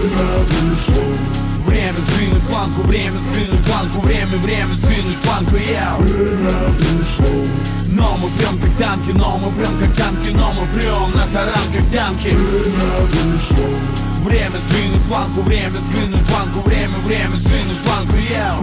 Время сдвинуть планку, время сдвинуть планку, время сдвинуть планку, yeah. Но мы прям как танки, но мы прям как танки, но мы прям на таран как танки. Время сдвинуть планку, время сдвинуть планку, время сдвинуть планку, yeah.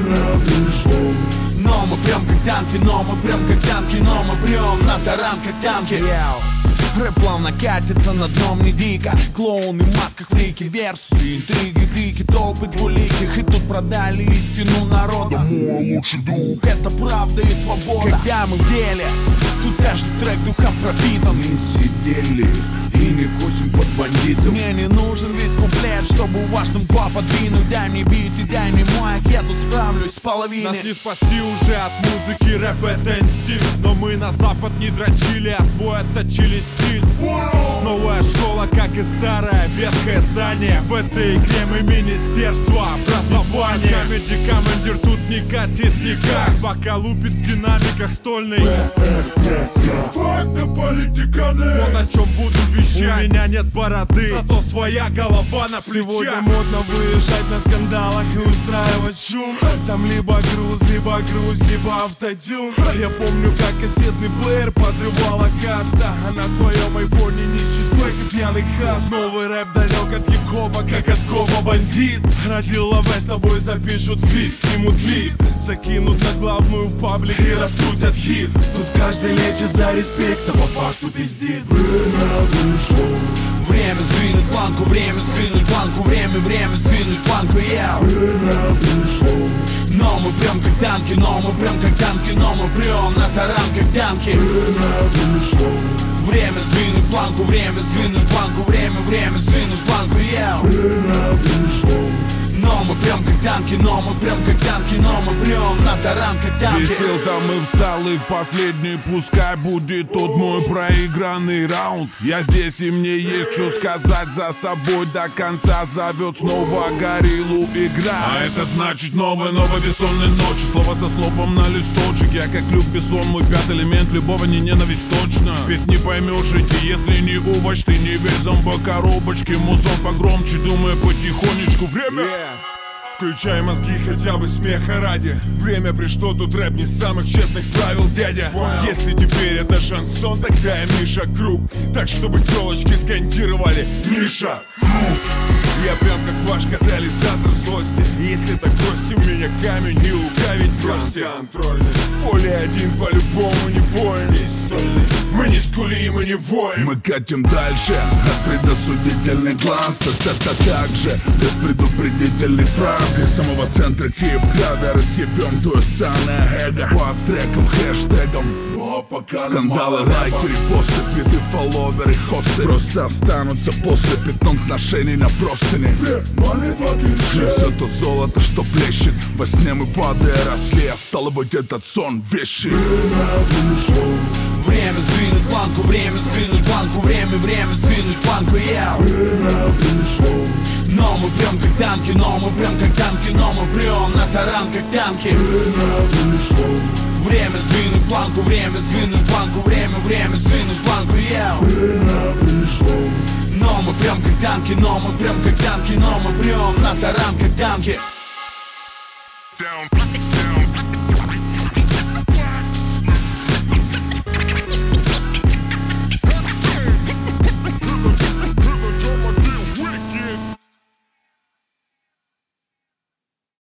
Но мы прям как танки, но мы прям как танки, но мы прям на таран как танки, yeah. Рэп плавно катится на дном не дико. Клоуны в масках, фрики, версии, интриги, крики, толпы двуликих. И тут продали истину народу. Мой лучший друг, это правда и свобода. Когда мы в деле, тут каждый трек духом пропитан. Мы сидели и не косим под бандитом. Мне не нужен весь куплет, чтобы важным два подвинуть. Дай мне бит и дай мне мой, я тут справлюсь с половиной. Нас не спасти уже от музыки, рэп это инстинкт. Но мы на запад не дрочили, а свой отточили стиль. Новая школа, как и старое ветхое здание. В этой игре мы министерство образования. Камеди командир тут не катит никак, пока лупит в динамиках стольный. Факты политиканы. Вот о чем буду вещать. У меня нет бороды, зато своя голова на плечах. Сегодня модно выезжать на скандалах и устраивать шум. Там либо груз, либо автотюн. Я помню, как кассетный плеер подрывала каста, а на твоем айфоне нищий свек и пьяный хас. Новый рэп далек от хип-хопа, как от копа бандит. Родил лавэ, с тобой запишут фит, снимут клип, закинут на главную в паблик и раскрутят хит. Тут каждый лечит за респект, а по факту пиздит. Время сдвинуть планку, время сдвинуть планку, время сдвинуть планку, yeah. Но мы прям как танки, но мы прям как танки, но мы прям на таран как танки. Время сдвинуть планку, время сдвинуть планку, время сдвинуть планку, yeah. Но мы прям как танки, но мы прям как танки, но мы прям на таран как танки. Висел там и встал, и в последний пускай будет тот мой проигранный раунд. Я здесь, и мне есть что сказать, за собой до конца зовет снова гориллу игра. А это значит новая бессонная ночь. Слово за словом на листочек. Я как Люк Бессон, мой пятый элемент, любого не ненависть точно. Песни не поймешь идти, если не овощ, ты не весь зомбо-коробочки. Музон погромче, думаю потихонечку. Время! Включай мозги хотя бы смеха ради. Время пришло, тут рэп не самых честных правил, дядя. Если теперь это шансон, тогда я Миша Круг. Так, чтобы телочки скандировали Миша Круг. Я прям как ваш катализатор злости. Если так бросьте, у меня камень и лукавить бросьте. Поле один по-любому не воин. Здесь стольный. Мы не скулим, мы не воем. Мы катим дальше от предосудительный глаз. Так же без предупредительных фраз. Из самого центра хип-хада разъебем твое саное эго. По трекам, хэштегам. Скандалы, лайки, репосты, твиты, фолловеры, хосты просто останутся после пятном сношений на простыне. И все то золото, что плещет во сне мы падая росли, а стало быть этот сон вещи. Время сдвинуть планку, время сдвинуть планку, время сдвинуть планку, yeah. Но мы прям как танки, но мы прям как танки, но мы прям на таран как танки. Время сдвинуть планку, время сдвинуть планку, время сдвинуть планку, yeah. Но мы прям как танки, но мы прям как танки, но мы прям на таран как танки.